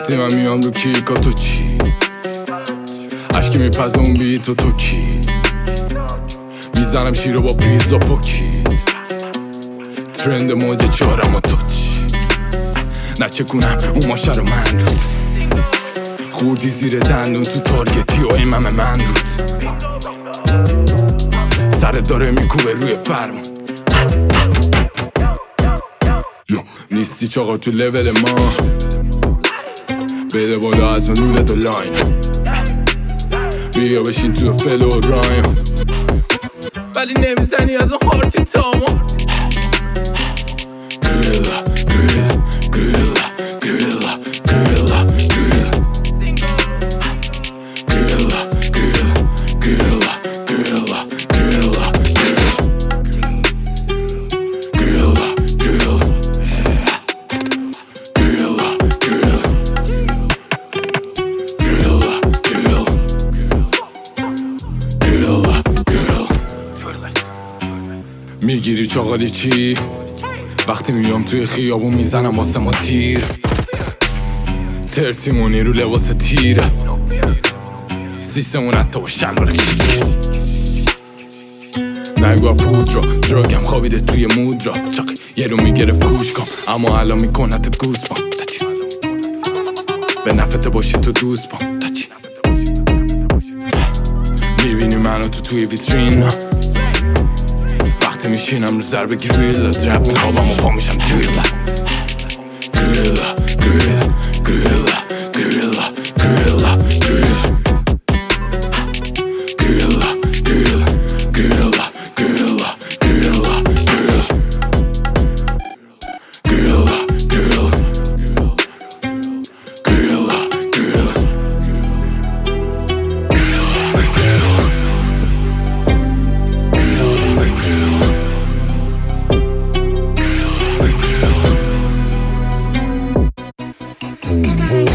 وقتی من میام رو کیکا تو چی؟ عشقی میپزم بی تو کی؟ میزنم شیر با پیتزا پوکید ترند موج چارم و تو چی؟ نچکونم اون ماشه رو من رود خوردی زیر دندون تو تارگتی و ایمم من رود سرت داره میکوبه روی فرمون نیستی چاقا تو لول ما بده بالا از اون نورت و لاین بیا بشین تو فل و رایم ولی نمیزنی از اون هارتی تامو گریلا گریلا گریلا گریلا گریلا گریلا گریلا گریلا گریلا میگیری چاقالی چی؟ وقتی میام توی خیابون میزنم واسه ما تیر ترسیمونی رو لباس تیره سیستمون حتی با شلوار کشید نگوه پودرا دراگم خوابیده توی مودرا چاق یه رو میگرفت گوش کن اما الان میکنتت گوز بان به نفت باشی تو دوست بان میبینی منو توی ویترین وقتی میشینم رو ضربه گریلا درب میخوابم و پا میشم گریلا گریلا گریلا گریلا گریلا گریلا گریلا گریلا گریلا گریلا گریلا گریلا گریلا Gerilah.